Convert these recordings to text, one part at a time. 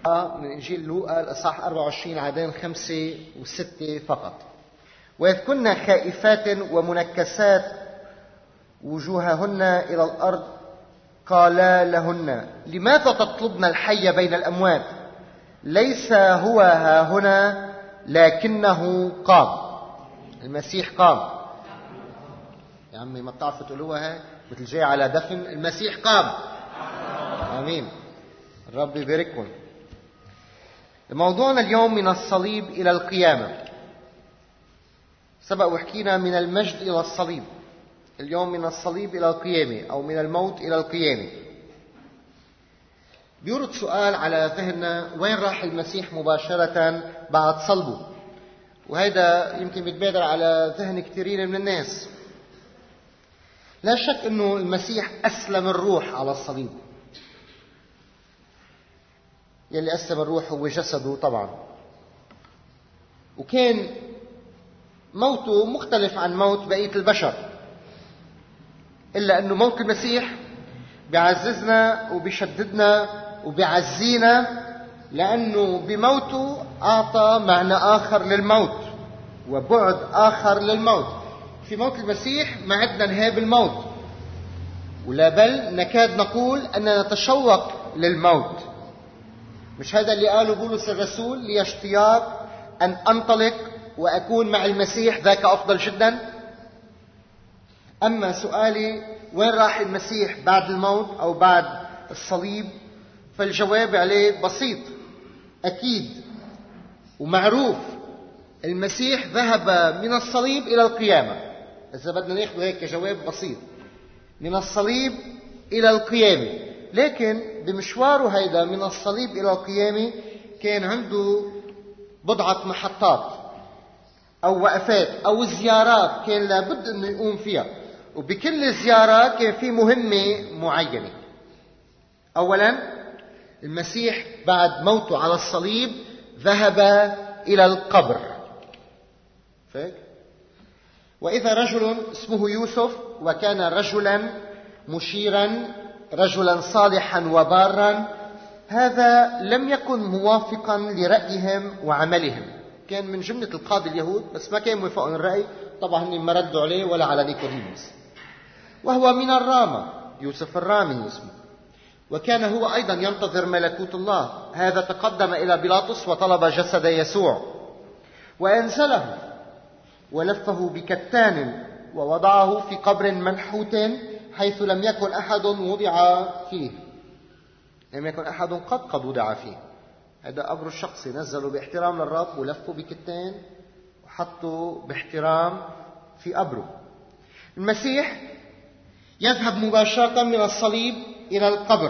من إنجيل لوقا الإصحاح 24 عددين 5 و6 فقط. وإذ كن خائفات ومنكسات وجوههن إلى الأرض قالا لهن لماذا تطلبن الحي بين الأموات؟ ليس هو ها هنا لكنه قام. المسيح قام. يا عمي ما بتعرفوا تقولوها هاي مثل جاي على دفن. المسيح قام. آمين. الرب يبارككم. موضوعنا اليوم من الصليب إلى القيامة. سبق وحكينا من المجد إلى الصليب. اليوم من الصليب إلى القيامة أو من الموت إلى القيامة. بيورد سؤال على ذهننا: وين راح المسيح مباشرة بعد صلبه؟ وهذا يمكن بيتبادر على ذهن كثيرين من الناس. لا شك أنه المسيح أسلم الروح على الصليب. يلي أسلم الروح هو جسده طبعا. وكان موته مختلف عن موت بقية البشر، إلا أنه موت المسيح بيعززنا وبيشددنا وبيعزينا، لأنه بموته أعطى معنى آخر للموت وبعد آخر للموت. في موت المسيح ما عدنا نهاب الموت، ولا بل نكاد نقول أننا نتشوق للموت. مش هذا اللي قاله بولس الرسول: لي اشتياق أن أنطلق وأكون مع المسيح، ذاك أفضل جدا. أما سؤالي وين راح المسيح بعد الموت أو بعد الصليب، فالجواب عليه بسيط أكيد ومعروف: المسيح ذهب من الصليب إلى القيامة. إذا بدنا ناخذ هيك كجواب بسيط، من الصليب إلى القيامة. لكن بمشواره هيدا من الصليب إلى القيامة كان عنده بضعة محطات أو وقفات أو زيارات كان لابد أنه يقوم فيها، وبكل زيارة كان في مهمة معينة. أولا، المسيح بعد موته على الصليب ذهب إلى القبر. فاك؟ وإذا رجل اسمه يوسف، وكان رجلا مشيرا، رجلا صالحا وبارا، هذا لم يكن موافقا لرأيهم وعملهم. كان من جملة القادة اليهود، بس ما كان موافقا الرأي. طبعا ما ردوا عليه ولا على نيقوديموس. وهو من الرامة، يوسف الرامي اسمه، وكان هو أيضا ينتظر ملكوت الله. هذا تقدم إلى بيلاطس وطلب جسد يسوع، وأنزله ولفه بكتان ووضعه في قبر منحوت حيث لم يكن أحد وضع فيه. لم يكن أحد قد وضع فيه. هذا قبره الشخصي، نزلوا باحترام للرب ولفوا بكتان وحطوا باحترام في قبره. المسيح يذهب مباشرة من الصليب إلى القبر.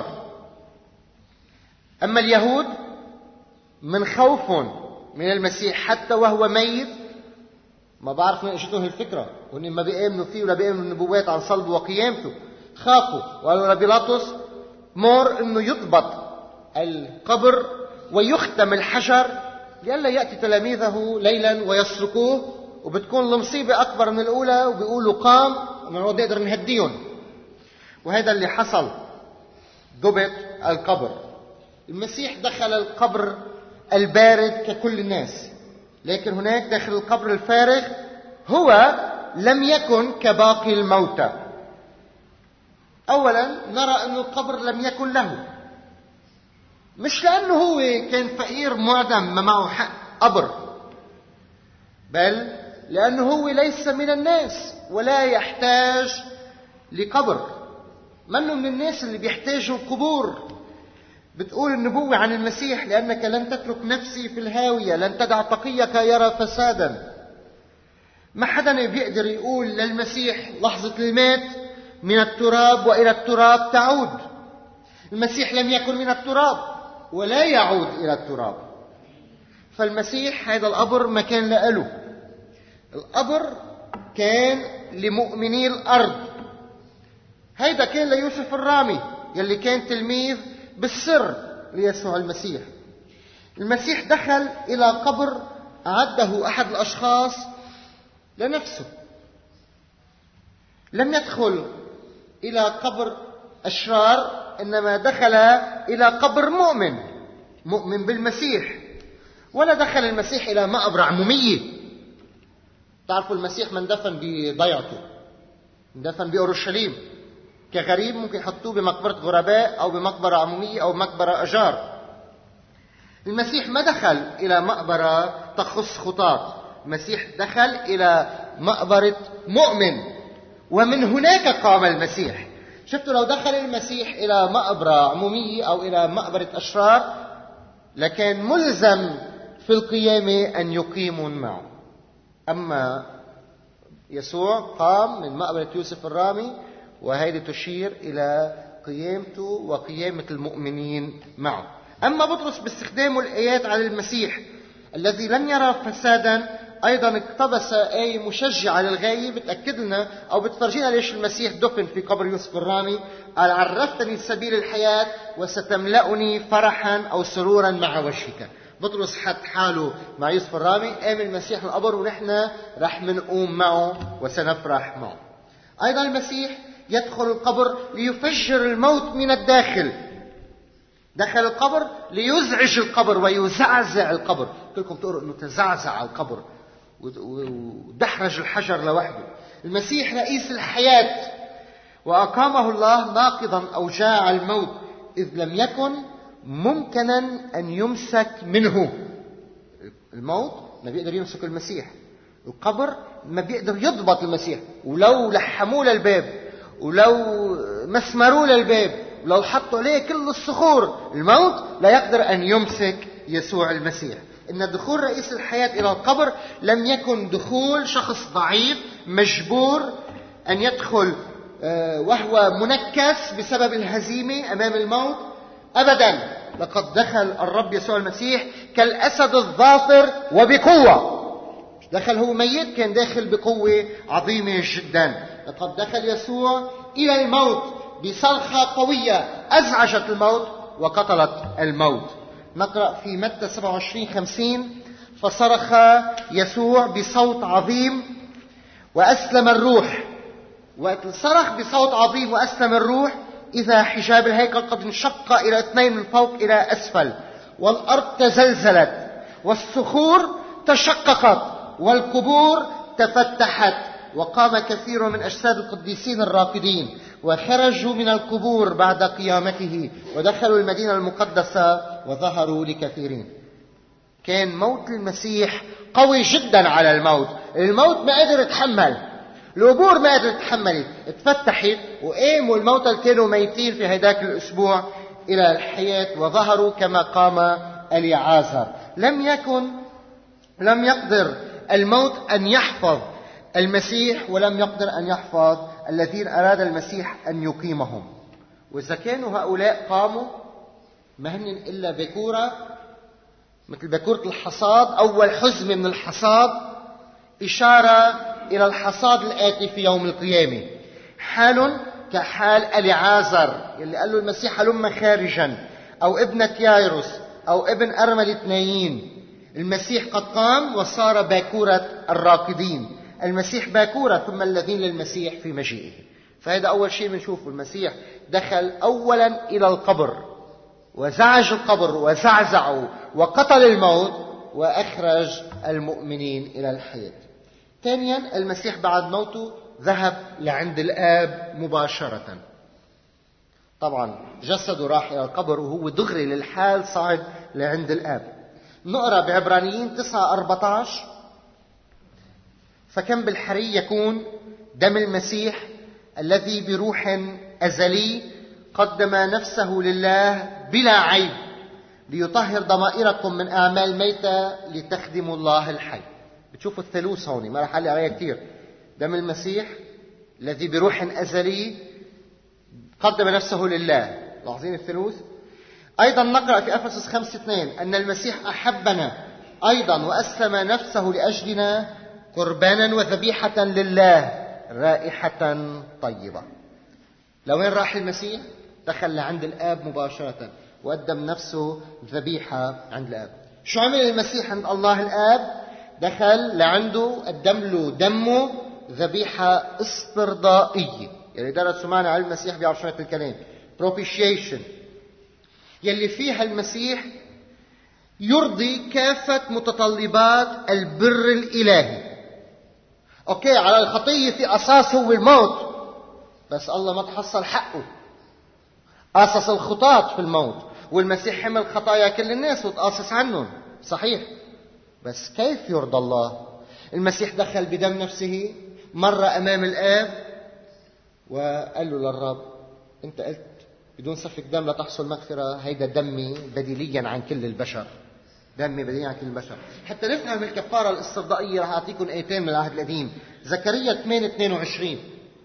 أما اليهود من خوف من المسيح حتى وهو ميت، ما بعرف من اجتهم الفكرة، وإن ما بيؤمنوا فيه ولا بيؤمنوا النبوات عن صلبه وقيامته، خافوا وقالوا لبيلاطس: مر إنه يضبط القبر ويختم الحجر لئلا يأتي تلاميذه ليلا ويسرقوه، وبتكون المصيبة أكبر من الأولى، وبيقولوا قام ونقدر نقدر نهديهم. وهذا اللي حصل، ضبط القبر. المسيح دخل القبر البارد ككل الناس، لكن هناك داخل القبر الفارغ هو لم يكن كباقي الموتى. أولا نرى أن القبر لم يكن له، مش لأنه هو كان فقير معدم ما معه حق قبر، بل لأنه هو ليس من الناس ولا يحتاج لقبر. منه من الناس اللي بيحتاجوا قبور. بتقول النبوة عن المسيح: لأنك لن تترك نفسي في الهاوية، لن تدع تقيك يرى فسادا. ما حدا بيقدر يقول للمسيح لحظة المات: من التراب وإلى التراب تعود. المسيح لم يكن من التراب ولا يعود إلى التراب. فالمسيح هذا القبر ما كان له. القبر كان لمؤمني الأرض. هيدا كان ليوسف الرامي يلي كان تلميذ بالسر ليسوع المسيح. المسيح دخل إلى قبر أعده أحد الأشخاص لنفسه. لم يدخل إلى قبر أشرار، إنما دخل إلى قبر مؤمن مؤمن بالمسيح، ولا دخل المسيح إلى مقبرة عمومية. تعرفوا المسيح ما اندفن بضيعته، اندفن بأورشليم كغريب، ممكن يحطوه بمقبرة غرباء أو بمقبرة عمومية أو مقبرة أجار. المسيح ما دخل إلى مقبرة تخص خطاة، المسيح دخل إلى مقبرة مؤمن، ومن هناك قام المسيح. شفتوا لو دخل المسيح إلى مقبرة عمومية أو إلى مقبرة أشرار لكان ملزم في القيامة أن يقيمون معه. أما يسوع قام من مقبرة يوسف الرامي، وهذه تشير إلى قيامته وقيامة المؤمنين معه. أما بطرس باستخدامه الآيات على المسيح الذي لن يرى فسادا، أيضا اقتبس آية مشجعة للغاية بتأكد لنا أو بتفرجينا ليش المسيح دفن في قبر يوسف الرامي. قال: عرفتني سبيل الحياة وستملأني فرحا أو سرورا مع وجهك. بطرس حط حاله مع يوسف الرامي، قام المسيح من القبر ونحن رح منقوم معه وسنفرح معه. أيضا المسيح يدخل القبر ليفجر الموت من الداخل. دخل القبر ليزعج القبر ويزعزع القبر. كلكم تقولوا انه تزعزع القبر ودحرج الحجر لوحده. المسيح رئيس الحياة، وأقامه الله ناقضا أوجاع الموت، إذ لم يكن ممكنا أن يمسك منه. الموت ما بيقدر يمسك المسيح، القبر ما بيقدر يضبط المسيح، ولو لحموه للباب، ولو مسمروه للباب، ولو حطوا عليه كل الصخور، الموت لا يقدر أن يمسك يسوع المسيح. إن دخول رئيس الحياة إلى القبر لم يكن دخول شخص ضعيف مجبور أن يدخل وهو منكس بسبب الهزيمة أمام الموت. أبدا، لقد دخل الرب يسوع المسيح كالأسد الظافر وبقوة. دخل هو ميت، كان داخل بقوة عظيمة جدا. لقد دخل يسوع إلى الموت بصرخة قوية أزعجت الموت وقتلت الموت. نقرأ في متى 27:50: فصرخ يسوع بصوت عظيم وأسلم الروح. وقت صرخ بصوت عظيم وأسلم الروح، إذا حجاب الهيكل قد انشق إلى 2 من فوق إلى أسفل، والأرض تزلزلت، والصخور تشققت، والقبور تفتحت، وقام كثير من أجساد القديسين الراقدين وخرجوا من القبور بعد قيامته ودخلوا المدينة المقدسة وظهروا لكثيرين. كان موت المسيح قوي جدا على الموت. الموت ما قدر يتحمل، القبور ما قدرت تتحمل، اتفتحت وقاموا الموتى اللي كانوا ميتين في هداك الأسبوع إلى الحياة وظهروا كما قام اليعازر. لم يقدر الموت أن يحفظ المسيح، ولم يقدر أن يحفظ الذين أراد المسيح أن يقيمهم. وإذا كانوا هؤلاء قاموا ما هن إلا بكورة، مثل بكورة الحصاد، أول حزمة من الحصاد، إشارة إلى الحصاد الآتي في يوم القيامة. حال كحال اليعازر يلي قال له المسيح: هلم خارجا، أو ابنة يايروس، أو ابن أرملة نايين. المسيح قد قام وصار باكورة الراكدين. المسيح باكورة، ثم الذين للمسيح في مجيئه. فهذا أول شيء بنشوفه. المسيح دخل أولا إلى القبر وزعج القبر وزعزعه وقتل الموت وأخرج المؤمنين إلى الحياة. ثانيا، المسيح بعد موته ذهب لعند الآب مباشرة. طبعا جسده راح إلى القبر وهو دغري للحال صعد لعند الآب. نقرأ بعبرانيين 9:14: فكم بالحري يكون دم المسيح الذي بروح أزلي قدم نفسه لله بلا عيب ليطهر ضمائركم من أعمال ميتة لتخدموا الله الحي. بتشوفوا الثالوث هون، ما رح أعلق عليها كثير. دم المسيح الذي بروح أزلي قدم نفسه لله. لاحظين الثالوث. أيضا نقرأ في أفسس 5:2 أن المسيح أحبنا أيضا وأسلم نفسه لأجلنا قربانا وذبيحة لله رائحة طيبة. لوين راح المسيح؟ دخل لعند الآب مباشرة وقدم نفسه ذبيحة عند الآب. شو عمل المسيح عند الله الآب؟ دخل لعنده، قدم له دمه ذبيحة استرضائية. يلي درسوا معنا علم المسيح بيعرفوا شو الكلام propitiation، يلي فيها المسيح يرضي كافة متطلبات البر الإلهي. أوكي، على الخطية في أساس هو الموت، بس الله ما تحصل حقه. أسس الخطاة في الموت، والمسيح حمل خطايا كل الناس وتقاصص عنهم، صحيح. بس كيف يرضى الله؟ المسيح دخل بدم نفسه مرة أمام الآب وقال له للرب: أنت قلت بدون سفك دم لا تحصل مغفرة، هيدا دمي بديليا عن كل البشر، دمي بديليا عن كل البشر. حتى نفهم الكفارة الاسترضائية رح أعطيكم آيتين من العهد القديم. زكريا 8:22: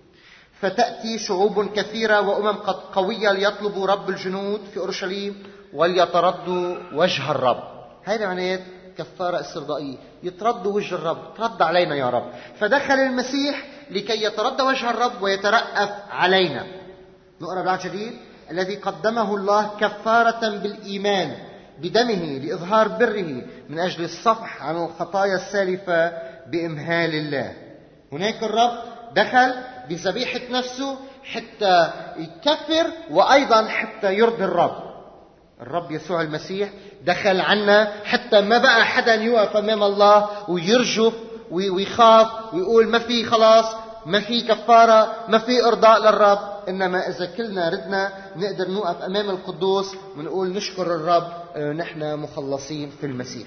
فتأتي شعوب كثيرة وأمم قد قوية ليطلبوا رب الجنود في أورشليم وليتردوا وجه الرب. هذا معناه كفارة استرضائية، يتردوا وجه الرب، ترد علينا يا رب. فدخل المسيح لكي يتردى وجه الرب ويترأف علينا. نقرأ بالعهد الجديد: الذي قدمه الله كفارة بالإيمان بدمه لإظهار بره من أجل الصفح عن الخطايا السالفة بإمهال الله. هناك الرب دخل بذبيحة نفسه حتى يكفر وأيضا حتى يرضي الرب. الرب يسوع المسيح دخل عنا حتى ما بقى حدا يوقف أمام الله ويرجف ويخاف ويقول ما في خلاص، ما في كفارة، ما في إرضاء للرب. إنما إذا كلنا ردنا نقدر نوقف أمام القدوس ونقول نشكر الرب، نحن مخلصين في المسيح.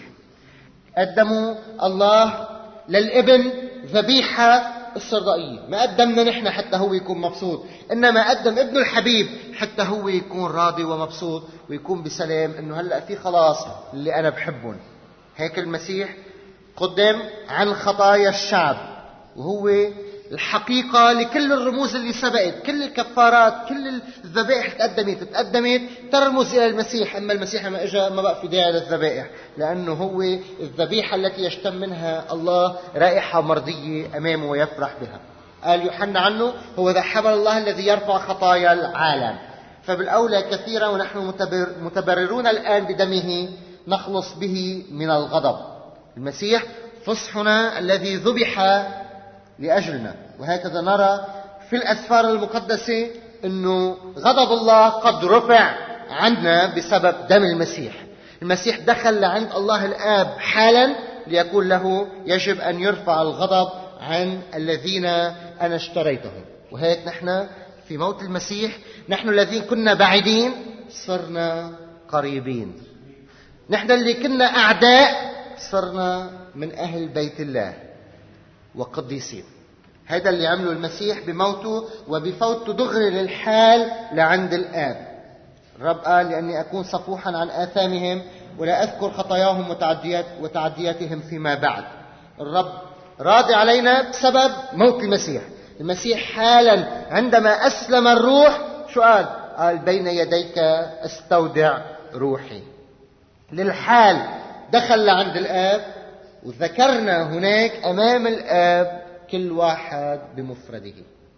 قدموا الله للابن ذبيحة استرضائية، ما قدمنا نحن حتى هو يكون مبسوط، إنما قدم ابنه الحبيب حتى هو يكون راضي ومبسوط ويكون بسلام إنه هلأ في خلاص اللي أنا بحبهم. هيك المسيح قدم عن خطايا الشعب، وهو الحقيقة لكل الرموز اللي سبقت، كل الكفارات، كل الذبائح تقدمت ترمز إلى المسيح. أما المسيح ما إجا ما بقى في داعي للذبائح، لأنه هو الذبيحة التي يشتم منها الله رائحة مرضية أمامه ويفرح بها. قال يوحنا عنه: هو ذا حبل الله الذي يرفع خطايا العالم. فبالأولى كثيرا ونحن متبررون الآن بدمه نخلص به من الغضب. المسيح فصحنا الذي ذبح لأجلنا. وهكذا نرى في الأسفار المقدسة أنه غضب الله قد رفع عنا بسبب دم المسيح. المسيح دخل لعند الله الآب حالا ليقول له: يجب أن يرفع الغضب عن الذين أنا اشتريتهم. وهيك نحن في موت المسيح، نحن الذين كنا بعيدين صرنا قريبين. نحن اللي كنا أعداء صرنا من أهل بيت الله وقديسين. هذا اللي عمله المسيح بموته وبفوته دغري للحال لعند الآب. الرب قال: لأني أكون صفوحا عن آثامهم ولا أذكر خطاياهم وتعدياتهم فيما بعد. الرب راضي علينا بسبب موت المسيح. المسيح حالا عندما أسلم الروح شو قال؟ قال: بين يديك أستودع روحي. للحال دخل لعند الآب، وذكرنا هناك أمام الآب كل واحد بمفرده،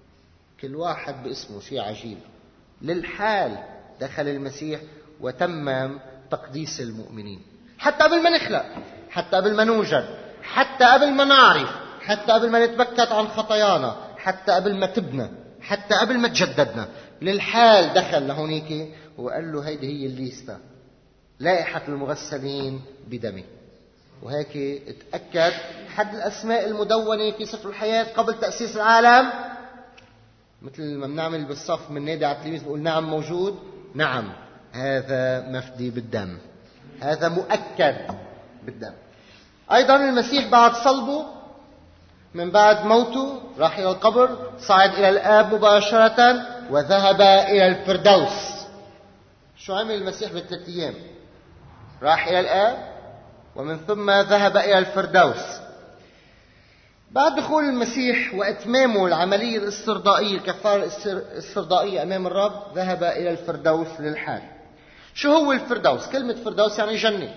كل واحد باسمه. شيء عجيب. للحال دخل المسيح وتمم تقديس المؤمنين، حتى قبل ما نخلق، حتى قبل ما نوجد، حتى قبل ما نعرف، حتى قبل ما نتبكت عن خطايانا، حتى قبل ما تبنى، حتى قبل ما تجددنا. للحال دخل لهونيك وقال له: هيدي هي الليستة، لائحة المغسلين بدمي. وهيك اتأكد حد الأسماء المدونة في سفر الحياة قبل تأسيس العالم، مثل ما بنعمل بالصف من نادي على التلميذ بقول: نعم موجود، نعم هذا مفدي بالدم، هذا مؤكد بالدم. أيضا المسيح بعد صلبه، من بعد موته، راح إلى القبر، صعد إلى الآب مباشرة وذهب إلى الفردوس. شو عمل المسيح ب3 أيام؟ راح إلى الآب ومن ثم ذهب إلى الفردوس. بعد دخول المسيح وإتمامه العملية الاسترضائية، الكفارة الاسترضائية أمام الرب، ذهب إلى الفردوس للحال. شو هو الفردوس؟ كلمة فردوس يعني جنة.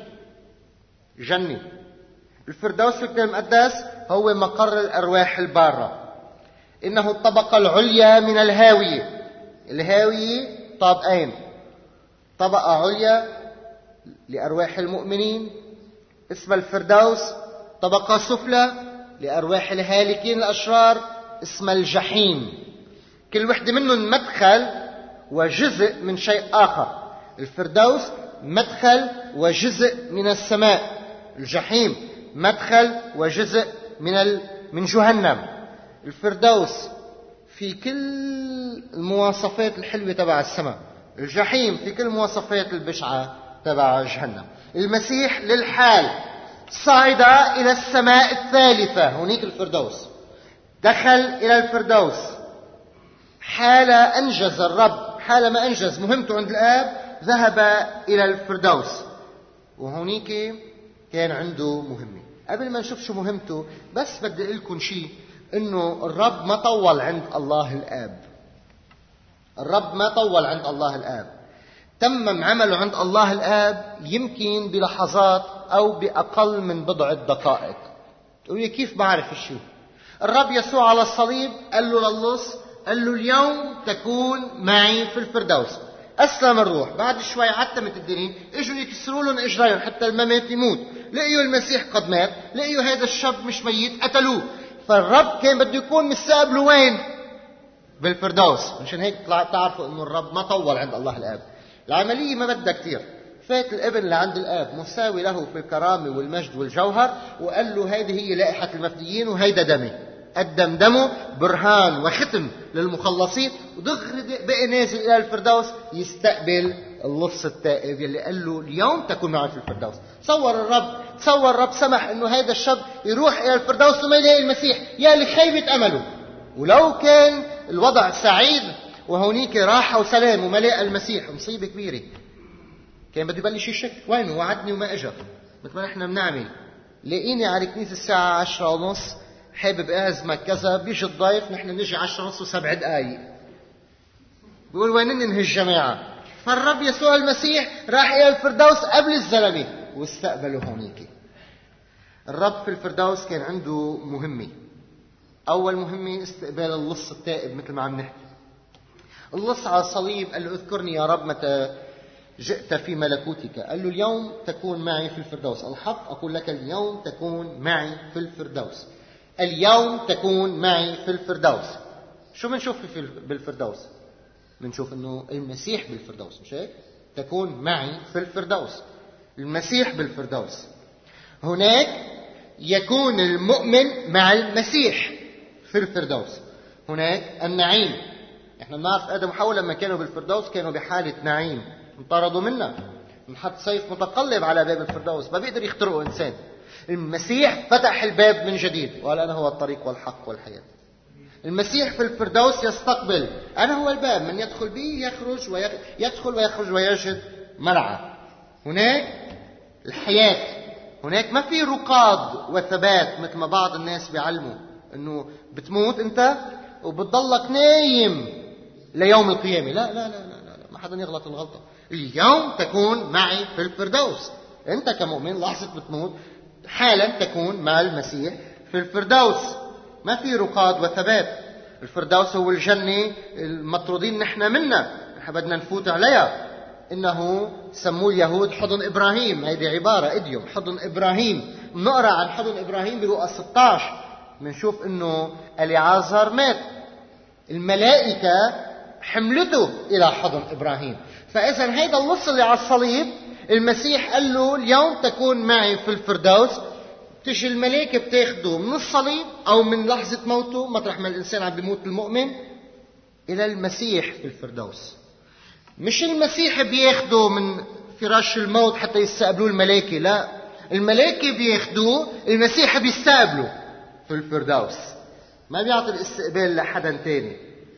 جنة. الفردوس في الكتاب المقدس هو مقر الأرواح البارة، إنه الطبقة العليا من الهاوية. الهاوية طابقين: طبقة عليا لأرواح المؤمنين اسمها الفردوس، طبقة سفلى لأرواح الهالكين الأشرار اسمها الجحيم. كل وحدة منهم مدخل وجزء من شيء آخر. الفردوس مدخل وجزء من السماء. الجحيم مدخل وجزء من جهنم. الفردوس في كل المواصفات الحلوة تبع السماء، الجحيم في كل المواصفات البشعة تبع جهنم. المسيح للحال صعد إلى السماء الثالثة، هناك الفردوس، دخل إلى الفردوس. حال أنجز الرب، حال ما أنجز مهمته عند الآب ذهب إلى الفردوس، وهناك كان عنده مهمة. قبل ما نشوف شو مهمته بس بدي أقول لكم شيء، إنه الرب ما طول عند الله الآب. الرب ما طول عند الله الآب، تمم عمله عند الله الآب يمكن بلحظات أو بأقل من بضعة دقائق. تقول لي كيف بعرف الشيء؟ الرب يسوع على الصليب قال له للص، قال له اليوم تكون معي في الفردوس. أسلم الروح، بعد شوي عتمت الدنيا، اجوا يكسروا لهم اجريهم حتى الممات يموت، لقيوا المسيح قد مات، لقيوا هذا الشاب مش ميت، قتلوه. فالرب كان بده يكون مستقبله وين؟ بالفردوس. مشان هيك تعرفوا انه الرب ما طول عند الله الآب. العملية ما بدها كتير، فات الابن لعند الآب مساوي له في الكرامة والمجد والجوهر، وقال له هذه هي لائحة المفديين وهيدا دمي، قدم دمه برهان وختم للمخلصين، ودغري بقى نازل إلى الفردوس يستقبل اللص التائب يلي قال له اليوم تكون معي في الفردوس. تصور الرب سمح انه هذا الشاب يروح الى الفردوس وما يلاقي المسيح، يا لخيبة امله. ولو كان الوضع سعيد وهونيك راحة وسلام وما لقى المسيح، مصيبة كبيرة، كان بده يبلش يشك وينه، وعدني وما اجى. مثل ما نحن بنعمل، لاقيني على الكنيسة الساعة 10:30 حابب اعزمك كذا، بيجي الضيف نحن نجي 10:30 و7 دقائق، بيقول وين ننهي الجماعة. فالرب يسوع المسيح راح الى الفردوس قبل الزلمة واستقبله هونيك. الرب في الفردوس كان عنده مهمة. اول مهمة استقبال اللص التائب، مثل ما عم نحكي. اللص على الصليب قال له اذكرني يا رب متى جئت في ملكوتك. قال له اليوم تكون معي في الفردوس. الحق أقول لك اليوم تكون معي في الفردوس. اليوم تكون معي في الفردوس. شو بنشوف بالفردوس؟ بنشوف انه المسيح بالفردوس، مش هيك؟ تكون معي في الفردوس. المسيح بالفردوس. هناك يكون المؤمن مع المسيح في الفردوس. هناك النعيم. احنا بنعرف آدم وحواء لما كانوا بالفردوس كانوا بحالة نعيم، انطردوا منا، انحط سيف متقلب على باب الفردوس، ما بيقدر يخترقه إنسان. المسيح فتح الباب من جديد وقال أنا هو الطريق والحق والحياة. المسيح في الفردوس يستقبل، أنا هو الباب، من يدخل به يدخل ويخرج ويجد مرعى. هناك الحياة، هناك ما في رقاد وثبات مثل ما بعض الناس بيعلموا انه بتموت انت وبتضلك نايم ليوم القيامة. لا لا لا لا, لا. ما حدا يغلط الغلطة. اليوم تكون معي في الفردوس. انت كمؤمن لحظة بتموت حالا تكون مع المسيح في الفردوس. ما في رقاد وثبات. الفردوس هو الجنة المطرودين نحن منها، نحن بدنا نفوت عليها. إنه سموه اليهود حضن إبراهيم، هذه عبارة إديوم، حضن إبراهيم. بنقرأ عن حضن إبراهيم بلوقا 16 بنشوف إنه اليعازر مات، الملائكة حملته إلى حضن إبراهيم. فإذا هيدا اللص اللي على الصليب المسيح قال له اليوم تكون معي في الفردوس. تجي الملائكة بتاخده من الصليب أو من لحظة موته مطرح ما الإنسان عم بيموت المؤمن إلى المسيح في الفردوس. مش المسيح بياخده من فراش الموت حتى يستقبلوه الملائكة، لا، الملائكة بياخدوه، المسيح بيستقبله في الفردوس. ما بيعطي الاستقبال لحدا تاني.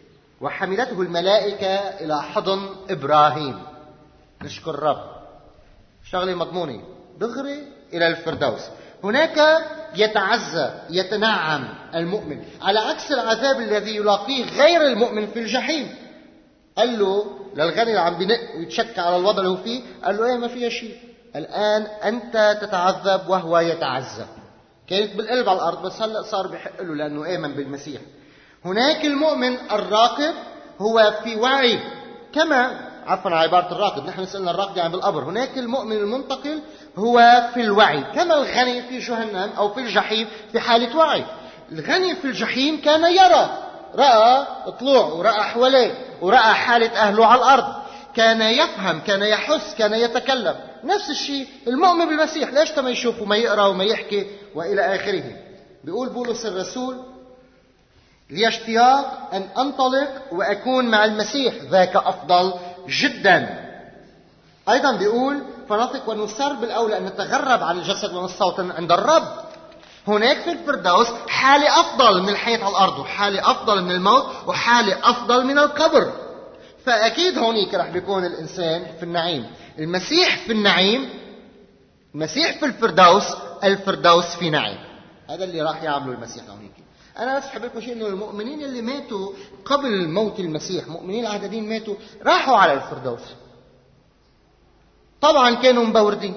وحملته الملائكة إلى حضن إبراهيم. نشكر الرب. شغلة مضمونة دغري إلى الفردوس. هناك يتعزى يتنعم المؤمن، على عكس العذاب الذي يلاقيه غير المؤمن في الجحيم. قال له للغني اللي عم بنق ويتشك على الوضع اللي هو فيه، قال له ايه ما فيها شيء، الآن أنت تتعذب وهو يتعزى. كانت بالقلب على الأرض، بس هلأ صار بحق له لأنه آمن بالمسيح. هناك المؤمن الراقد هو في وعي، كما عفوا على عبارة الراقد، نحن سألنا الراقد يعني بالقبر. هناك المؤمن المنتقل هو في الوعي، كما الغني في جهنم أو في الجحيم في حالة وعي. الغني في الجحيم كان يرى، رأى طلوع ورأى حواليه ورأى حالة أهله على الأرض. كان يفهم، كان يحس، كان يتكلم. نفس الشيء المؤمن بالمسيح، ليش ما يشوف وما يقرأ وما يحكي وإلى آخره. بيقول بولس الرسول: لي اشتياق أن أنطلق وأكون مع المسيح، ذاك أفضل جدا. أيضا بيقول: فنطق ونسر بالأولى أن نتغرب عن الجسد والصوت عند الرب. هناك في الفردوس حالة أفضل من الحياة على الأرض، وحالة أفضل من الموت، وحالة أفضل من القبر. فأكيد هونيك رح بيكون الإنسان في النعيم. المسيح في النعيم، المسيح في الفردوس، الفردوس في نعيم. هذا اللي راح يعمله المسيح هونيك. أنا بس حبيت شيء إنه المؤمنين اللي ماتوا قبل موت المسيح، مؤمنين العددين ماتوا، راحوا على الفردوس. طبعا كانوا مبوردين،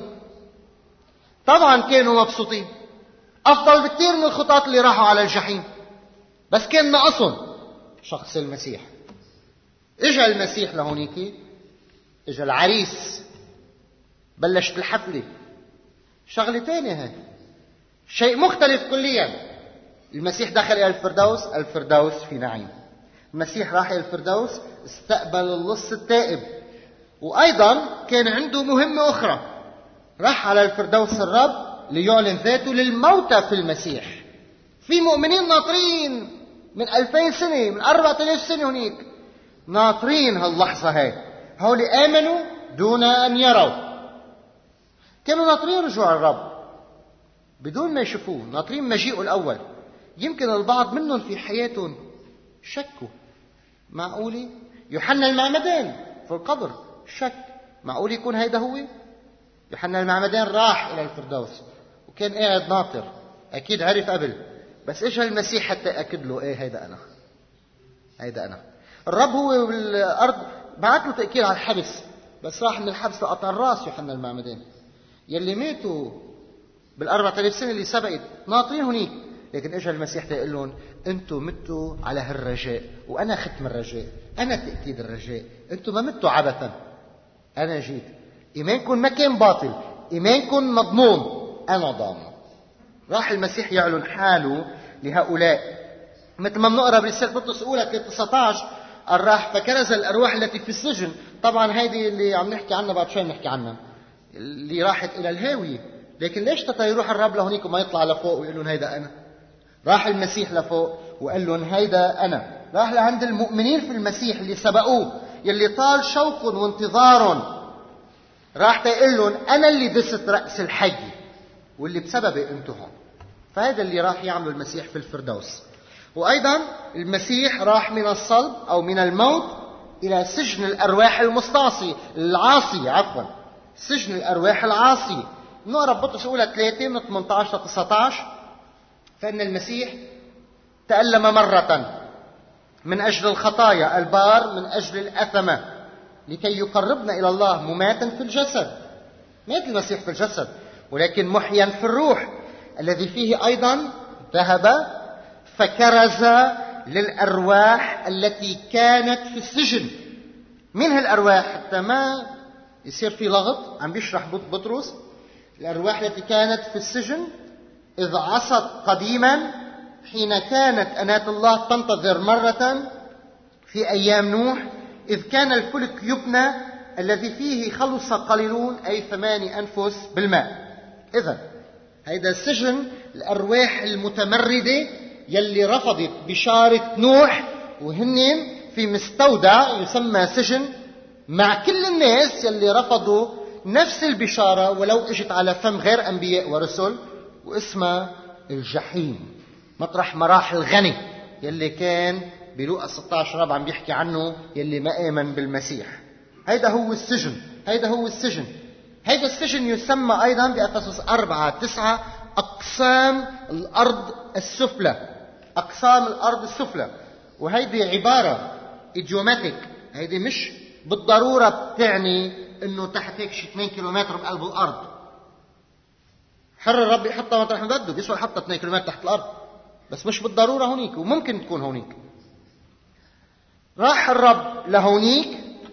طبعا كانوا مبسوطين، أفضل بكثير من الخطاة اللي راحوا على الجحيم. بس كان ناقصهم شخص المسيح. إجا المسيح لهونيك، إجا العريس، بلشت الحفلة. شغلة تانية هاي، شيء مختلف كليا. المسيح دخل إلى الفردوس، الفردوس في نعيم. المسيح راح إلى الفردوس، استقبل اللص التائب. وأيضا كان عنده مهمة أخرى، راح على الفردوس الرب ليعلن ذاته للموتى في المسيح. في مؤمنين ناطرين من 2000 سنة، من 4000 سنة هناك، ناطرين هاللحظة هاي. هؤلاء آمنوا دون أن يروا، كانوا ناطرين رجوع الرب بدون ما يشوفوه، ناطرين مجيئه الأول. يمكن البعض منهم في حياتهم شكوا، معقولة يوحنا المعمدان في القبر شك، معقول يكون هيدا هو؟ يوحنا المعمدان راح إلى الفردوس وكان قاعد ناطر، أكيد عرف قبل، بس إجا المسيح حتى أكد له: إيه هيدا أنا، هيدا أنا. الرب هو بالأرض بعت له تأكيد على الحبس، بس راح من الحبس لقطع الراس يوحنا المعمدان. يلي ماتوا بال4000 سنة اللي سبقت ناطرين هنيك، لكن إجا المسيح تقول لهم: أنتم متوا على هالرجاء، وأنا ختم الرجاء، أنا تأكيد الرجاء. أنتم ما متوا عبثا، أنا جيت. إيمانكم ما كان باطل، إيمانكم مضمون، أنا ضامن. راح المسيح يعلن حاله لهؤلاء، مثل ما بنقرأ برسالة بطرس الأولى 3:19: راح فكرز الأرواح التي في السجن. طبعا هيدي اللي عم نحكي عنها بعد شوي، نحكي عنها، اللي راحت إلى الهاوية. لكن ليش يروح الرب لهونيك وما يطلع لفوق ويقول لهم: هيدا أنا؟ راح المسيح لفوق وقال لهم: هيدا أنا. راح لعند المؤمنين في المسيح اللي سبقوه، يلي طال شوق وانتظار، راح تقول لهم: أنا اللي دست رأس الحي، واللي بسببي أنتم هون. فهذا اللي راح يعمله المسيح في الفردوس. وأيضا المسيح راح من الصلب أو من الموت إلى سجن الأرواح العاصي، سجن الأرواح العاصي. نقرأ بطرس الأولى 3 من 18 ل 19: فإن المسيح تألم مرة من أجل الخطايا، البار من أجل الأثمة، لكي يقربنا إلى الله، مماتا في الجسد. مات المسيح في الجسد، ولكن محيا في الروح، الذي فيه أيضا ذهب فكرز للأرواح التي كانت في السجن. من هالأرواح حتى ما يصير في لغط، عم بيشرح بطرس: الأرواح التي كانت في السجن إذ عصت قديما، حين كانت أناة الله تنتظر مرة في أيام نوح، إذ كان الفلك يبنى الذي فيه خلص قليلون، أي 8 أنفس بالماء. إذن هيدا السجن الأرواح المتمردة يلي رفضت بشارة نوح، وهن في مستودع يسمى سجن، مع كل الناس يلي رفضوا نفس البشارة ولو اجت على فم غير أنبياء ورسل، واسمها الجحيم، مطرح مراح الغني يلي كان بلوقا 16 رب عم بيحكي عنه، يلي ما آمن بالمسيح. هيدا هو السجن، هيدا هو السجن. هيدا السجن يسمى أيضا بأفسس 4:9 أقسام الأرض السفلى، أقسام الأرض السفلى. وهيدي عبارة إديوماتيك، هيدي مش بالضرورة بتعني إنه تحت هيك شي 2 كيلومتر بقلب الأرض. حر الرب يحطها مطرح ما بده، بيسوى يحطها 2 كيلومتر تحت الأرض، بس مش بالضرورة هونيك، وممكن تكون هونيك. راح الرب لهونيك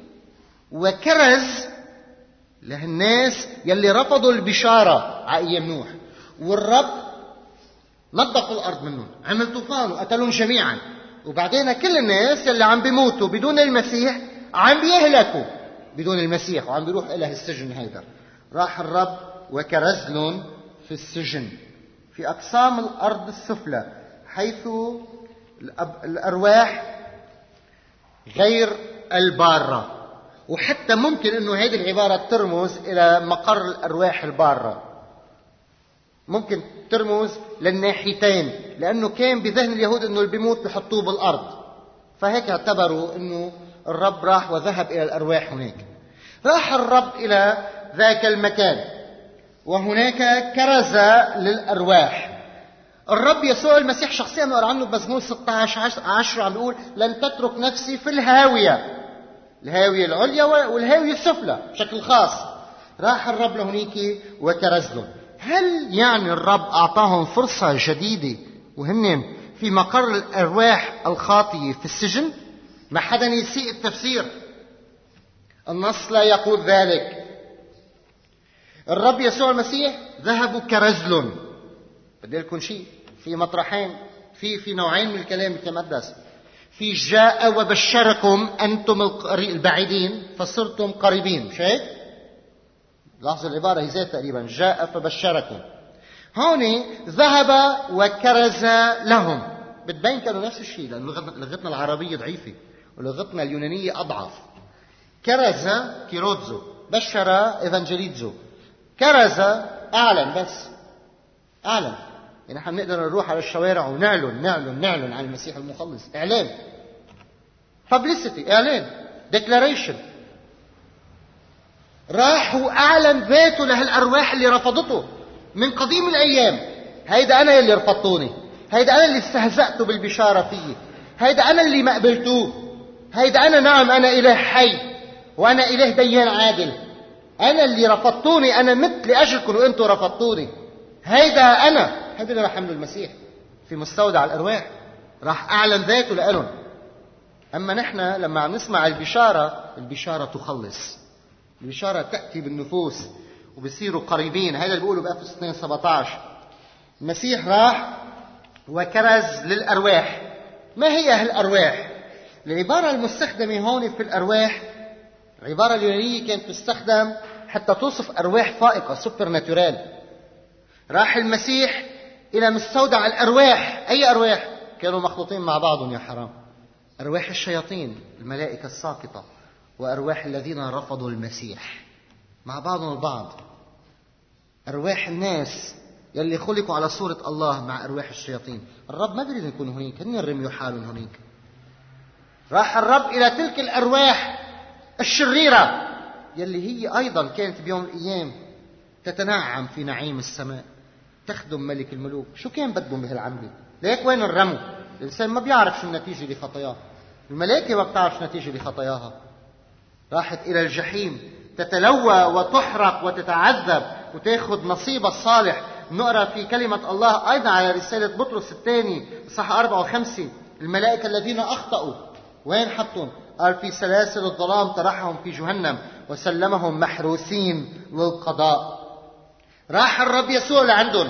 وكرز لهالناس يلي رفضوا البشارة على أيام نوح، والرب نظف الأرض منهم، عمل طوفان وقتلهم جميعا. وبعدين كل الناس يلي عم بيموتوا بدون المسيح عم بيهلكوا، بدون المسيح وعم بيروح إلى السجن هيدا. راح الرب وكرزل في السجن في أقسام الأرض السفلى حيث الأرواح غير البارة. وحتى ممكن أنه هذه العبارة ترمز إلى مقر الأرواح البارة، ممكن ترمز للناحيتين، لأنه كان بذهن اليهود أنه اللي بيموت بيحطوه بالأرض، فهيك اعتبروا أنه الرب راح وذهب إلى الأرواح هناك. راح الرب إلى ذاك المكان وهناك كرز للأرواح. الرب يسوع المسيح شخصيا نقرأ عنه بمزمور 16:10 عم بيقول لن تترك نفسي في الهاوية العليا والهاوية السفلى بشكل خاص. راح الرب لهنيك وكرز له. هل يعني الرب أعطاهم فرصة جديدة وهن في مقر الأرواح الخاطئة في السجن؟ ما حدا يسيء التفسير، النص لا يقول ذلك. الرب يسوع المسيح ذهبوا كرزل. بدي لكم شيء، في مطرحين، في نوعين من الكلام المقدس. في جاء وبشركم أنتم البعيدين فصرتم قريبين، مش هيك؟ لاحظوا العبارة هي زي تقريبا جاء فبشركم. هون ذهب وكرز لهم، بتبين كانوا نفس الشيء، لأن لغتنا العربية ضعيفة ولغتنا اليونانية أضعف. كرز كيروتزو، بشر إيفانجيليزو. كرز أعلن، بس أعلن. يعني نحن نقدر نروح على الشوارع ونعلن عن المسيح المخلص. إعلان، publicity، إعلان، declaration. راح وأعلن ذاته لهالأرواح اللي رفضته من قديم الأيام. هيدا أنا اللي رفضتوني، هيدا أنا اللي استهزأتوا بالبشارة فيه، هيدا أنا اللي ما قبلتوه، هيدا أنا، نعم أنا إله حي وأنا إله ديان عادل، أنا اللي رفضتوني، أنا مت لأجلكم وأنتم رفضتوني. هيدا أنا، هيدا اللي راح عمله المسيح في مستودع الأرواح، راح أعلن ذاته لألهم. أما نحن لما عم نسمع البشارة تخلص، البشارة تأتي بالنفوس وبصيروا قريبين. هذا اللي بيقولوا بأفسس 2:17. المسيح راح وكرز للأرواح. ما هي هالأرواح؟ العبارة المستخدمة هون في الأرواح، العبارة اليونانية كانت تستخدم حتى توصف أرواح فائقة، سوبر ناتورال. راح المسيح إلى مستودع الأرواح. أي أرواح؟ كانوا مخلوطين مع بعضهم يا حرام. أرواح الشياطين، الملائكة الساقطة، وأرواح الذين رفضوا المسيح مع بعضهم البعض. أرواح الناس يلي خلقوا على صورة الله مع أرواح الشياطين. الرب ما بيريد يكون هناك، هن رميوا حالهم هناك. راح الرب إلى تلك الأرواح الشريرة يلي هي أيضا كانت بيوم الأيام تتنعم في نعيم السماء، تخدم ملك الملوك. شو كان بدهم بهالعملة؟ ليك وين الرمو؟ الإنسان ما بيعرف شو النتيجة لخطاياه، الملائكة ما بتعرف نتيجة لخطاياها. راحت إلى الجحيم تتلوى وتحرق وتتعذب وتأخذ نصيبها الصالح. نقرأ في كلمة الله أيضا على رسالة بطرس الثاني صح 4 و5: الملائكة الذين أخطأوا وين حطهم؟ قال في سلاسل الظلام طرحهم في جهنم وسلمهم محروسين للقضاء. راح الرب يسوع لعندهم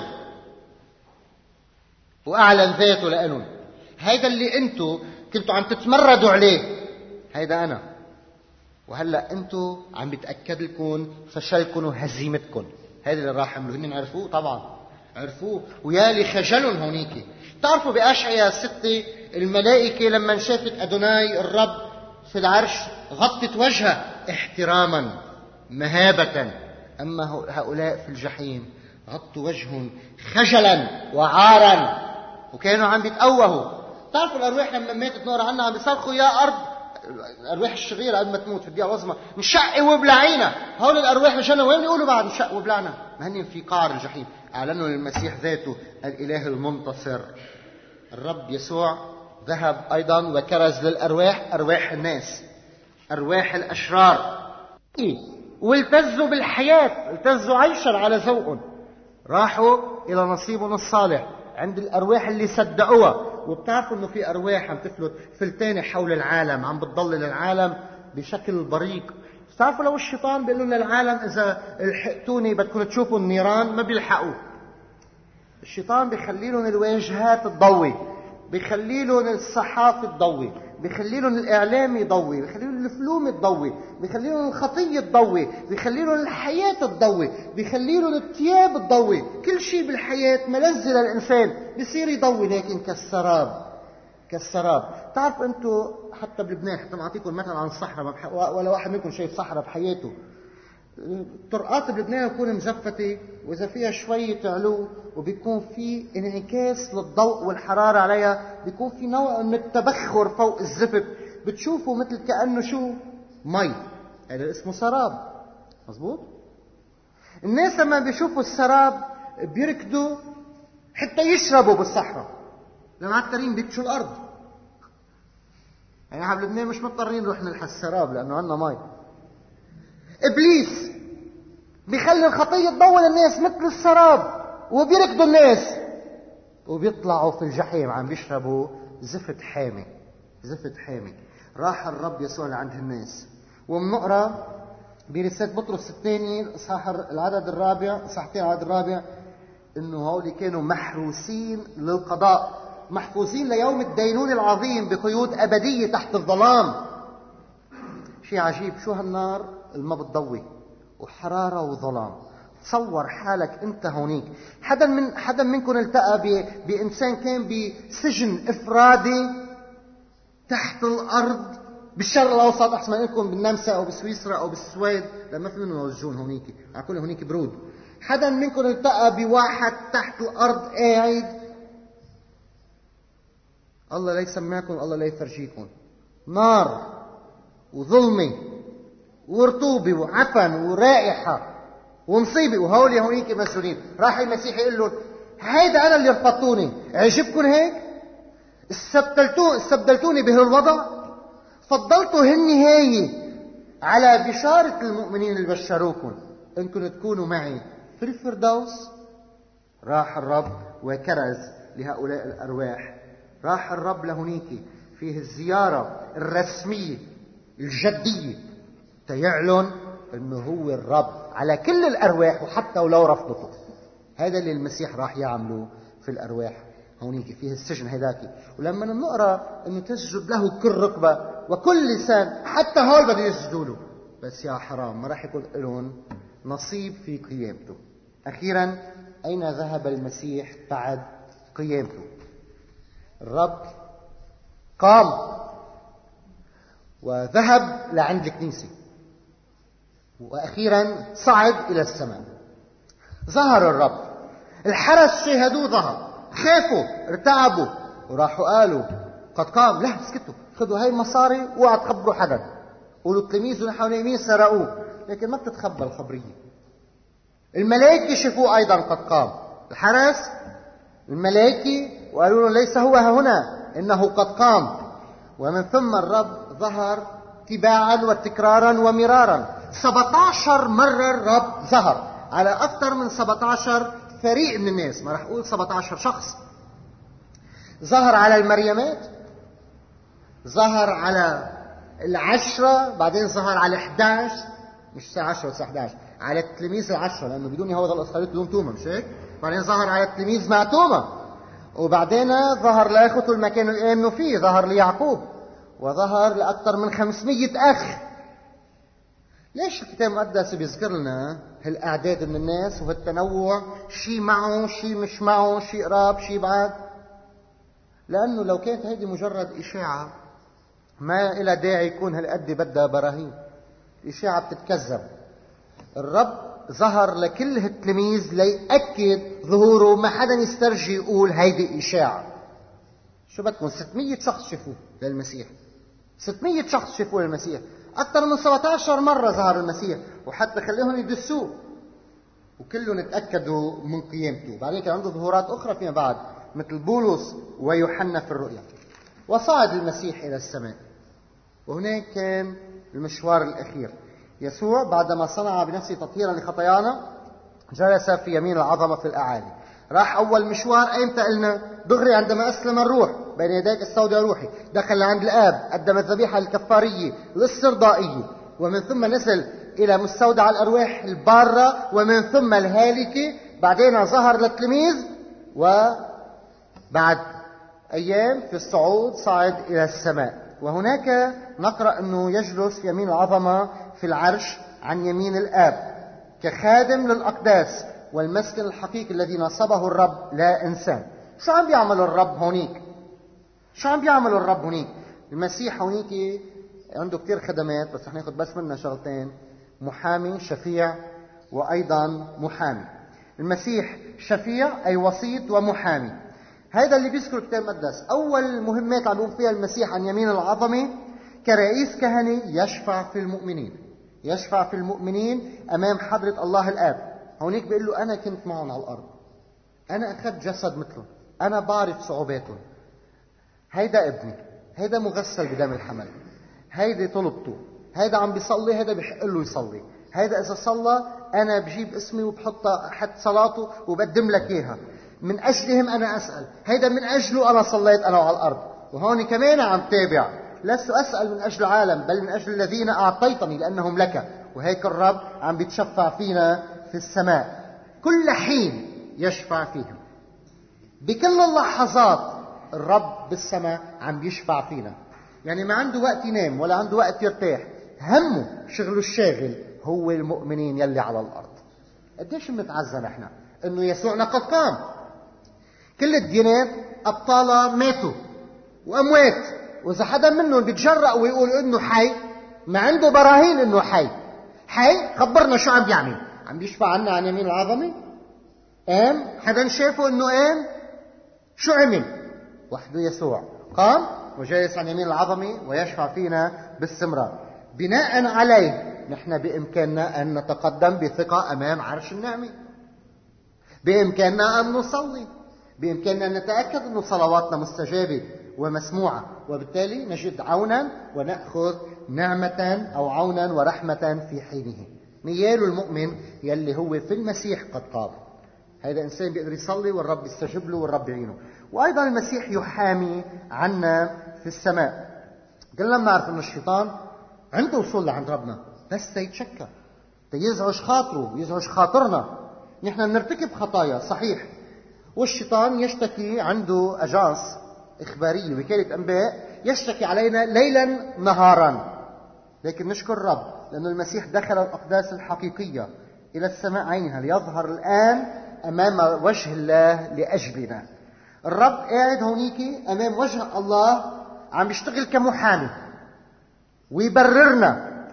وأعلن ذاته لهم. هيدا اللي أنتوا كنتوا عم تتمردوا عليه، هيدا أنا. وهلأ أنتوا عم بتأكد لكم فشلكم وهزيمتكم. هيدا اللي راح عملوا. هن عرفوه طبعا، عرفوه، ويا لي خجلهم هونيك. تعرفوا بأشعياء 6 الملائكة لما شافت أدوناي الرب في العرش غطت وجهه احتراما مهابة، أما هؤلاء في الجحيم غطوا وجههم خجلا وعارا وكانوا عم بيتأوهوا. تعرفوا الأرواح لما ماتت نقرأ عنها عم بيصرخوا يا أرض، الأرواح الشريرة قبل ما تموت في الدقيقة العظمى، انشقي وابلعينا. هول الأرواح مشان وين يقولوا بعد انشق وابلعنا؟ ما هن في قعر الجحيم. أعلنوا للمسيح ذاته الإله المنتصر. الرب يسوع ذهب أيضا وكرز للأرواح، أرواح الناس، أرواح الأشرار، والتزوا بالحياة، التزوا عيشا على ذوق. راحوا إلى نصيبهم الصالح عند الأرواح اللي صدقوها. وبتعرفوا إنه في أرواح عم تفلت فلتانة حول العالم، عم بتضلل العالم بشكل بريق. بتعرفوا لو الشيطان بيقول لنا العالم إذا لحقتوني بدكم تشوفوا النيران، ما بيلحقوا. الشيطان بيخلي لهم الواجهات تضوي، بيخلي لهم الصحافة تضوي، بيخلي لهم الإعلام يضوي، بيخلي لهم الفلوم تضوي، بيخلي لهم الخطية تضوي، بيخلي لهم الحياة تضوي، بيخلي لهم الثياب تضوي. كل شيء بالحياة ملذ للإنسان بيصير يضوي، لكن كالسراب. تعرف أنتوا حتى بلبنان، حتى ما أعطيكم مثل عن الصحراء، ولا واحد منكم شايف صحراء بحياته. الطرقات بلبنان بتكون مزفتة، وإذا فيها شوية علو وبيكون في انعكاس للضوء والحرارة عليها، بيكون في نوع من التبخر فوق الزفت، بتشوفوا مثل كأنه شو؟ مي. هذا اسمه سراب. مظبوط؟ الناس لما بيشوفوا السراب بيركضوا حتى يشربوا بالصحراء، لما عالترين بيكشوا الأرض. يعني احنا بلبنان مش مضطرين نروح نلحس السراب لأنه عندنا مي. إبليس بيخلي الخطية تضوي الناس مثل السراب، وبيركضوا الناس وبيطلعوا في الجحيم عم بيشربوا زفت حامي. راح الرب يسوع لعند الناس. ومنقرأ برسالة بطرس الثاني اصحاح العدد الرابع انه هؤلاء كانوا محروسين للقضاء، محفوظين ليوم الدينون العظيم بقيود أبدية تحت الظلام. شيء عجيب، شو هالنار ما بتضوي، وحرارة وظلام. تصور حالك انت هونيك. حدا منكم التقى بإنسان كان بسجن إفرادي تحت الأرض بالشرق الأوسط، أحسن ما يكون بالنمسا أو بسويسرا أو بالسويد، لا ما في منهم يوزجون هونيك، عكون هونيك برود. حدا منكم التقى بواحد تحت الأرض قاعد؟ الله لا يسمعكم، الله لا يفرجيكم. نار وظلمة ورطوبة وعفن ورائحة ومصيبة، وهولي هونيك مسؤولين. راح المسيح يقول لهم هيدا أنا اللي رفضتوني، عجبكم هيك؟ استبدلتوني بهالوضع، فضلتوا هالنهاية على بشارة المؤمنين اللي بشروكم انكم تكونوا معي في الفردوس. راح الرب وكرز لهؤلاء الأرواح. راح الرب لهونيك فيه الزيارة الرسمية الجدية تيعلن انه هو الرب على كل الأرواح، وحتى ولو رفضته. هذا اللي المسيح راح يعمله في الأرواح هونيك فيه السجن هذاك. ولما نقرأ انه تسجد له كل ركبة وكل لسان، حتى هول بده يسجدوا له، بس يا حرام ما راح يكون لهم نصيب في قيامته. أخيرا، أين ذهب المسيح بعد قيامته؟ الرب قام وذهب لعند الكنيسة، وأخيرا صعد إلى السماء. ظهر الرب، الحرس شاهدوه ظهر، خافوا ارتعبوا وراحوا قالوا قد قام. لا اسكتوا، خذوا هاي مصاري واوعوا تخبروا حدا، قولوا التلاميذ نحن نايمين سرقوه. لكن ما بتتخبى الخبرية. الملائكة شافوه أيضا قد قام، الحرس الملائكة، وقالوا له ليس هو هنا، إنه قد قام. ومن ثم الرب ظهر تباعا وتكرارا ومرارا. 17 مرة الرب ظهر على أكثر من 17 فريق من الناس، ما راح أقول 17 شخص. ظهر على المريمات، ظهر على 10، بعدين ظهر على 11، مش الساعة 10 ولا 11، على التلاميذ 10، لأنه بدون يهوذا الإسخريوطي بدون توما، مش هيك؟ بعدين ظهر على التلاميذ مع توما، وبعدين ظهر لإخوته المكان اللي آمنوا فيه، ظهر ليعقوب، وظهر لأكثر من 500 أخ. ليش الكتاب المقدس بيذكر لنا هالأعداد من الناس وهالتنوع؟ شيء معه، شيء مش معه، شيء قراب، شيء بعد. لأنه لو كانت هذه مجرد إشاعة ما إلى داعي يكون هالقد بدها براهين. الإشاعة بتتكذب. الرب ظهر لكل هالتلاميذ ليأكد ظهوره، ما حدا يسترجي يقول هيدي إشاعة. شو بدكم؟ 600 شخص شافوه للمسيح، 600 شخص شافوه للمسيح، أكثر من 17 مرة ظهر المسيح، وحتى خليهم يدسوه، وكلهم اتأكدوا من قيامته. بعدين كان عنده ظهورات أخرى فيما بعد مثل بولس ويوحنا في الرؤيا. وصعد المسيح إلى السماء، وهناك كان المشوار الأخير. يسوع بعدما صنع بنفسه تطهيرا لخطايانا جلس في يمين العظمة في الأعالي. راح أول مشوار أيمتى قلنا؟ دغري عندما أسلم الروح بين يديك استودع روحي، دخل عند الآب، قدم الذبيحة الكفارية الاسترضائية، ومن ثم نزل إلى مستودع الأرواح البارة ومن ثم الهالكة. بعدين ظهر للتلاميذ، وبعد أيام في الصعود صعد إلى السماء. وهناك نقرأ أنه يجلس يمين العظمة في العرش عن يمين الآب كخادم للأقداس والمسكن الحقيقي الذي نصبه الرب لا إنسان. شو عم بيعمل الرب هونيك؟ شو عم بيعمل الرب هونيك؟ المسيح هونيك عنده كتير خدمات، بس رح ناخذ بس منها شغلتين: محامي، شفيع، وأيضا محامي. المسيح شفيع أي وسيط ومحامي. هذا اللي بيذكر الكتاب المقدس. أول مهمات عم يقوم فيها المسيح عن يمين العظمة كرئيس كهنة يشفع في المؤمنين، يشفع في المؤمنين أمام حضرة الله الآب. هونيك بيقول له أنا كنت معهم على الأرض، أنا أخذت جسد مثله، أنا بعرف صعوباتهم. هيدا ابني، هيدا مغسل بدم الحمل، هيدا طلبته، هيدا عم بيصلي، هيدا بيحق له يصلي، هيدا إذا صلى أنا بجيب اسمي وبحطها حد صلاته وبقدم لك إياها. من أجلهم أنا أسأل، هيدا من أجله أنا صليت أنا على الأرض. وهون كمان عم تابع: لست أسأل من أجل العالم بل من أجل الذين أعطيتني لأنهم لك. وهيك الرب عم بيتشفع فينا في السماء، كل حين يشفع فيهم. بكل اللحظات الرب بالسماء عم بيشفع فينا. يعني ما عنده وقت ينام ولا عنده وقت يرتاح، همه شغله الشاغل هو المؤمنين يلي على الأرض. قديش بنتعزى نحن إنه يسوعنا قد قام. كل الديانات أبطالها ماتوا وأموات، وإذا حدا منهم بيتجرأ ويقول إنه حي، ما عنده براهين إنه حي. حي، خبرنا شو عم بيعمل. عم بيشفع عنا عن يمين العظمة؟ قام؟ حدا شافه إنه قام؟ شو عمل؟ وحده يسوع قام وجالس عن يمين العظمة ويشفع فينا باستمرار. بناء عليه نحن بإمكاننا أن نتقدم بثقة أمام عرش النعمة، بإمكاننا أن نصلي، بإمكاننا أن نتأكد أن صلواتنا مستجابة ومسموعة، وبالتالي نجد عونا ونأخذ نعمة أو عونا ورحمة في حينه. نيال المؤمن يلي هو في المسيح قد قام. هذا إنسان بيقدر يصلي والرب يستجيب له والرب يعينه. وأيضا المسيح يحامي عنا في السماء. قلنا بنعرف أن الشيطان عنده وصول لعند ربنا، بس يتشكى، يزعج خاطره، يزعج خاطرنا. نحن بنرتكب خطايا صحيح، والشيطان يشتكي، عنده أجانس إخبارية، وكالة أنباء، يشتكي علينا ليلا نهارا. لكن نشكر الرب لأن المسيح دخل الأقداس الحقيقية إلى السماء عينها ليظهر الآن أمام وجه الله لأجلنا. الرب قاعد هونيك أمام وجه الله عم يشتغل كمحامي ويبررنا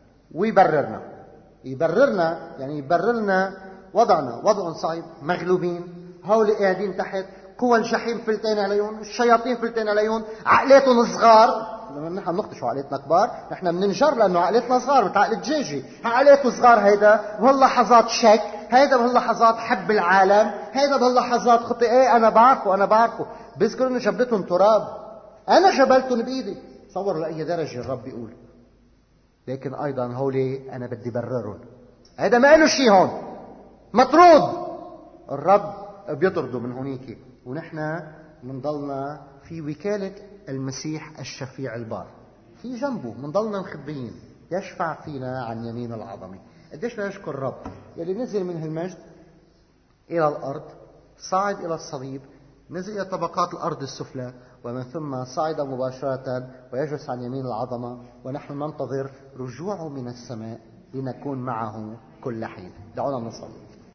يعني يبررنا وضعنا وضع صعب، مغلوبين، هؤلاء قاعدين تحت، قوى الجحيم فلتين عليهم، الشياطين فلتين عليهم، عقلاتهم صغار. نحن بنخدشوا عقلاتنا كبار، نحن بننجر لأنه عقلاتنا صغار، مثل عقل الدجاجة، عقلاته صغار. هيدا بهاللحظات شك، هيدا بهاللحظات حب العالم، هيدا بهاللحظات خطئ. أنا بعرفه بذكر إنه جبلتهم تراب، أنا جبلتهم بإيدي. تصور لأي درجة الرب بيقول. لكن أيضا هولي أنا بدي بررهم، هيدا ما قالوا شيء هون، مطرود. الرب بيطرده من هونيك، ونحن منضلنا في وكالة المسيح الشفيع البار، في جنبه منضلنا مخبيين، يشفع فينا عن يمين العظمة. قديش نشكر الرب يلي نزل منه المجد إلى الأرض، صعد إلى الصليب، نزل إلى طبقات الأرض السفلى، ومن ثم صعد مباشرة ويجلس عن يمين العظمة، ونحن ننتظر رجوعه من السماء لنكون معه كل حين. دعونا نصلي.